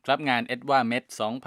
ครับงาน EDWA-Med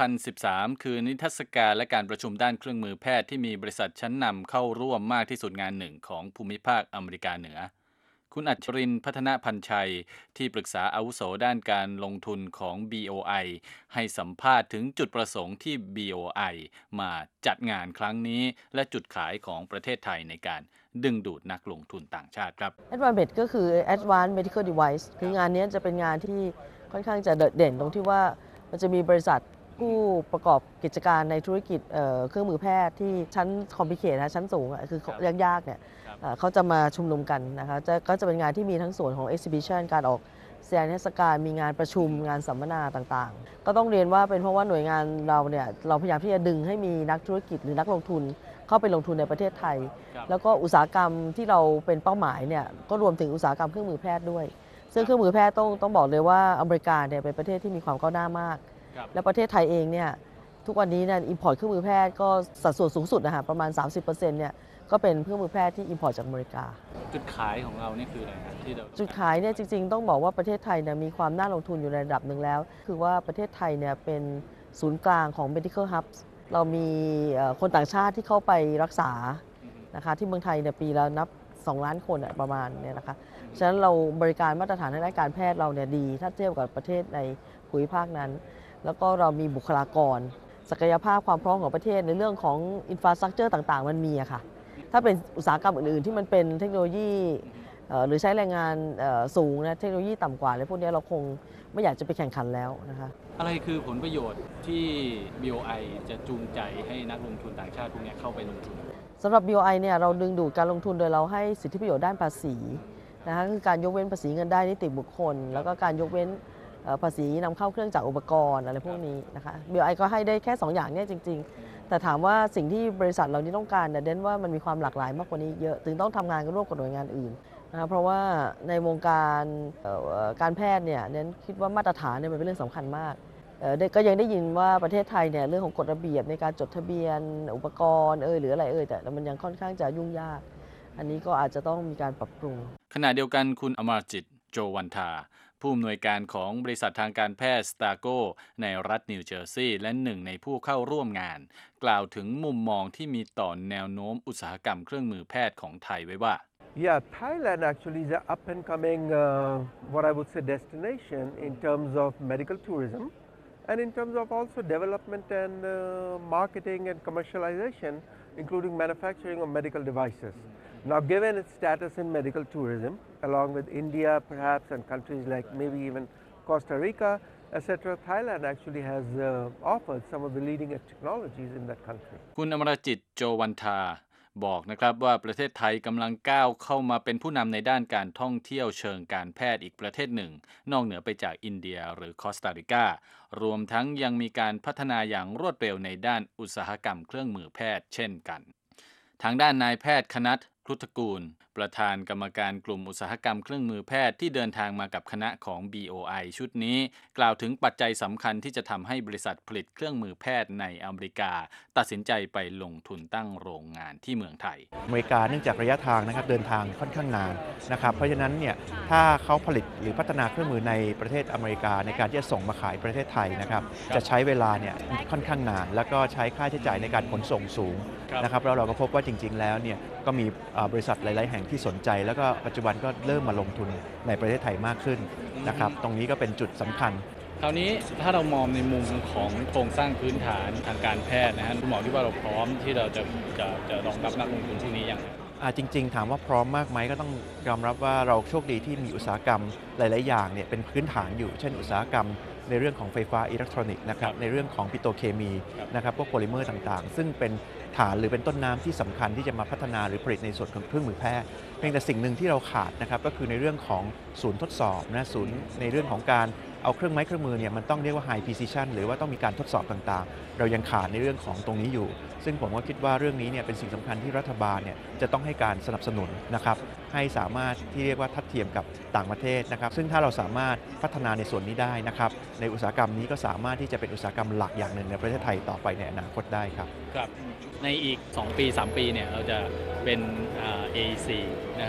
2013 คือนิทรรศการและการประชุมด้านเครื่องมือแพทย์ที่มีบริษัทชั้นนำเข้าร่วมมากที่สุดงานหนึ่งของภูมิภาคอเมริกาเหนือ คุณอัจฉรินทร์พัฒนพันชัยที่ปรึกษาอาวุโสด้านการลงทุนของ BOI ให้สัมภาษณ์ถึงจุดประสงค์ที่ BOI มาจัดงานครั้งนี้และจุดขายของประเทศไทยในการดึงดูดนักลงทุนต่างชาติครับ Advanced ก็คือ Advanced Medical Device คืองานนี้จะเป็นงานที่ค่อนข้างจะโดดเด่นตรงที่ว่ามันจะมีบริษัทผู้ประกอบกิจการในธุรกิจเครื่องมือแพทย์ที่ชั้นคอมพลีเคทชั้นสูงคือยากๆเนี่ยเขาจะมาชุมนุมกันนะคะก็จะเป็นงานที่มีทั้งส่วนของ Exhibition การออกแสดงนิทรรศการมีงานประชุมงานสัมมนาต่างๆก็ต้องเรียนว่าเป็นเพราะว่าหน่วยงานเราเนี่ยเราพยายามที่จะดึงให้มีนักธุรกิจหรือนักลงทุนเข้าไปลงทุนในประเทศไทยแล้วก็อุตสาหกรรมที่เราเป็นเป้าหมายเนี่ยก็รวมถึงอุตสาหกรรมเครื่องมือแพทย์ด้วยซึ่งเครื่องมือแพทย์ต้องบอกเลยว่าอเมริกาเนี่ยเป็นประเทศที่มีความก้าวหน้ามากและประเทศไทยเองเนี่ยทุกวันนี้เนี่ยอิมพอร์ตเครื่องมือแพทย์ก็สัดส่วนสูงสุดนะคะประมาณ 30%เนี่ยก็เป็นเครื่องมือแพทย์ที่อิมพอร์ตจากอเมริกาจุดขายของเรานี่คืออะไรครับที่เราจุดขายเนี่ยจริงๆต้องบอกว่าประเทศไทยเนี่ยมีความน่าลงทุนอยู่ในระดับหนึ่งแล้วคือว่าประเทศไทยเนี่ยเป็นศูนย์กลางของ medical hubs เรามีคนต่างชาติที่เข้าไปรักษานะคะที่เมืองไทยเนี่ยปีละนับ2 ล้านคนประมาณเนี่ยนะคะฉะนั้นเราบริการมาตรฐานทางด้านการแพทย์เราเนี่ยดีถ้าเทียบกับประเทศในภูมิภาคนั้นแล้วก็เรามีบุคลากรศักยภาพความพร้อมของประเทศในเรื่องของอินฟราสตรัคเจอร์ต่างๆมันมีอะค่ะถ้าเป็นอุตสาหกรรมอื่นๆที่มันเป็นเทคโนโลยีหรือใช้แรงงานสูงนะเทคโนโลยีต่ำกว่าอะไรพวกนี้เราคงไม่อยากจะไปแข่งขันแล้วนะคะอะไรคือผลประโยชน์ที่ BOI จะจูงใจให้นักลงทุนต่างชาติพวกนี้เข้าไปลงทุนสำหรับ BOI เนี่ยเราดึงดูดการลงทุนโดยเราให้สิทธิประโยชน์ด้านภาษีนะคะคือการยกเว้นภาษีเงินได้นิติบุคคลแล้วก็การยกเว้นภาษีนำเข้าเครื่องจักรอุปกรณ์อะไรพวกนี้นะคะ BOI ก็ให้ได้แค่2 อย่างเนี่ยจริงๆแต่ถามว่าสิ่งที่บริษัทเรานี้ต้องการเนี่ยเน้นว่ามันมีความหลากหลายมากกว่านี้เยอะถึงต้องทำงานกันร่วมกับหน่วยงานอื่นนะเพราะว่าในวงการการแพทย์เนี่ยเน้นคิดว่ามาตรฐานเนี่ยมันเป็นเรื่องสำคัญมากก็ยังได้ยินว่าประเทศไทยเนี่ยเรื่องของกฎระเบียบในการจดทะเบียนอุปกรณ์หรืออะไรแต่มันยังค่อนข้างจะยุ่งยากอันนี้ก็อาจจะต้องมีการปรับปรุงขณะเดียวกันคุณอมรจิตโจวันทาผู้อำนวยการของบริษัททางการแพทย์สตาโกในรัฐนิวเจอร์ซีย์และหนึ่งในผู้เข้าร่วมงานกล่าวถึงมุมมองที่มีต่อแนวโน้มอุตสาหกรรมเครื่องมือแพทย์ของไทยไว้ว่า Yeah, Thailand actually is an up and coming, what I would say, destination in terms of medical tourism and in terms of also development and marketing and commercialization, including manufacturing of medical devices. Now, given its status in medical tourism, along with India perhaps and countries like maybe even Costa Rica, etc., Thailand actually has offered some of the leading edge technologies in that country. คุณอมรจิตโจวันทาบอกนะครับว่าประเทศไทยกำลังก้าวเข้ามาเป็นผู้นำในด้านการท่องเที่ยวเชิงการแพทย์อีกประเทศหนึ่งนอกเหนือไปจากอินเดียหรือคอสตาริการวมทั้งยังมีการพัฒนาอย่างรวดเร็วในด้านอุตสาหกรรมเครื่องมือแพทย์เช่นกันทางด้านนายแพทย์คณัฐ ครุฑกูลประธานกรรมการกลุ่มอุตสาหกรรมเครื่องมือแพทย์ที่เดินทางมากับคณะของ BOI ชุดนี้กล่าวถึงปัจจัยสำคัญที่จะทำให้บริษัทผลิตเครื่องมือแพทย์ในอเมริกาตัดสินใจไปลงทุนตั้งโรงงานที่เมืองไทยอเมริกาเนื่องจากระยะทางนะครับเดินทางค่อนข้างนานนะครับเพราะฉะนั้นเนี่ยถ้าเขาผลิตหรือพัฒนาเครื่องมือในประเทศอเมริกาในการที่จะส่งมาขายประเทศไทยนะครับจะใช้เวลาเนี่ยค่อนข้างนานแล้วก็ใช้ค่าใช้จ่ายในการขนส่งสูงนะครับแล้วเราก็พบว่าจริงๆแล้วเนี่ยก็มีบริษัทหลายๆแห่งที่สนใจแล้วก็ปัจจุบันก็เริ่มมาลงทุนในประเทศไทยมากขึ้นนะครับตรงนี้ก็เป็นจุดสำคัญคราวนี้ถ้าเรามองในมุมของโครงสร้างพื้นฐานทางการแพทย์นะฮะคุณหมอคิดว่าเราพร้อมที่เราจะรองรับนักลงทุนที่นี้อย่างไรจริงๆถามว่าพร้อมมากไหมก็ต้องยอมรับว่าเราโชคดีที่มีอุตสาหกรรมหลายๆอย่างเนี่ยเป็นพื้นฐานอยู่เช่นอุตสาหกรรมในเรื่องของไฟฟ้าอิเล็กทรอนิกส์นะครับในเรื่องของปิโตรเคมีนะครับพวกโพลิเมอร์ต่างๆซึ่งเป็นฐานหรือเป็นต้นน้ำที่สำคัญที่จะมาพัฒนาหรือผลิตในส่วนของเครื่องมือแพทย์เพียงแต่สิ่งหนึ่งที่เราขาดนะครับก็คือในเรื่องของศูนย์ทดสอบนะศูนย์ในเรื่องของการเอาเครื่องไม้เครื่องมือเนี่ยมันต้องเรียกว่า high precision หรือว่าต้องมีการทดสอบต่างๆเรายังขาดในเรื่องของตรงนี้อยู่ซึ่งผมก็คิดว่าเรื่องนี้เนี่ยเป็นสิ่งสำคัญที่รัฐบาลเนี่ยจะต้องให้การสนับสนุนนะครับให้สามารถที่เรียกว่าทัดเทียมกับต่างประเทศนะครับซึ่งถ้าเราสามารถพัฒนาในส่วนนี้ได้นะครับในอุตสาหกรรมนี้ก็สามารถที่จะเป็นอุตสาหกรรมหลักอย่างหนึ่งในประเทศไทยต่อไปในอนาคตได้ครับครับในอีก2 ปี 3 ปีเนี่ยเราจะเป็นAEC นะครับ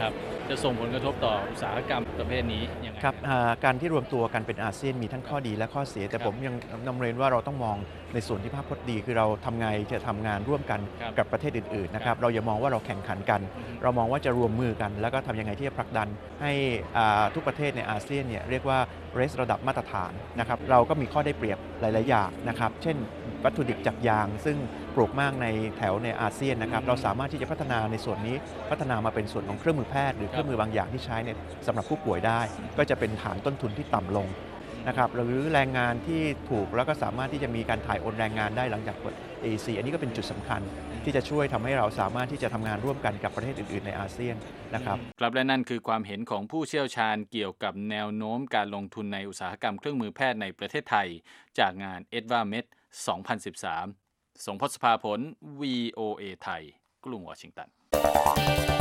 จะส่งผลกระทบต่ออุตสาหกรรมประเภทนี้ยังไงครับการที่รวมตัวกันเป็นอาเซียนมีทั้งข้อดีและข้อเสีย แต่ครับผมยังนำเรียนว่าเราต้องมองในส่วนที่ภาพพจน์ดี คือเราทำไงจะทำงานร่วมกันครับกับประเทศอื่นๆนะครับครับเราอย่ามองว่าเราแข่งขันกันอือฮึเรามองว่าจะรวมมือกัน แล้วก็ทำยังไงที่จะผลักดันให้ทุกประเทศในอาเซียนเนี่ยเรียกว่าเรสระดับมาตรฐานนะครับเราก็มีข้อได้เปรียบหลายๆอย่างนะครับเช่นวัตถุดิบจากยาง ซึ่งปลูกมากในแถวในอาเซียนนะครับเราสามารถที่จะพัฒนาในส่วนนี้พัฒนามาเป็นส่วนของเครื่องมือแพทย์หรือเครื่องมือบางอย่างที่ใช้เนี่ยสำหรับผู้ป่วยได้ ก็จะเป็นฐานต้นทุนที่ต่ำลงนะครับหรือแรงงานที่ถูกแล้วก็สามารถที่จะมีการถ่ายโอนแรงงานได้หลังจากเปิด AEC อันนี้ก็เป็นจุดสำคัญที่จะช่วยทำให้เราสามารถที่จะทำงานร่วมกันกับประเทศอื่นๆในอาเซียนนะครับครับและนั่นคือความเห็นของผู้เชี่ยวชาญเกี่ยวกับแนวโน้มการลงทุนในอุตสาหกรรมเครื่องมือแพทย์ในประเทศไทย จากงาน EDVAMed 2013 ส่งพศภาผล VOA ไทย กรุงวอชิงตัน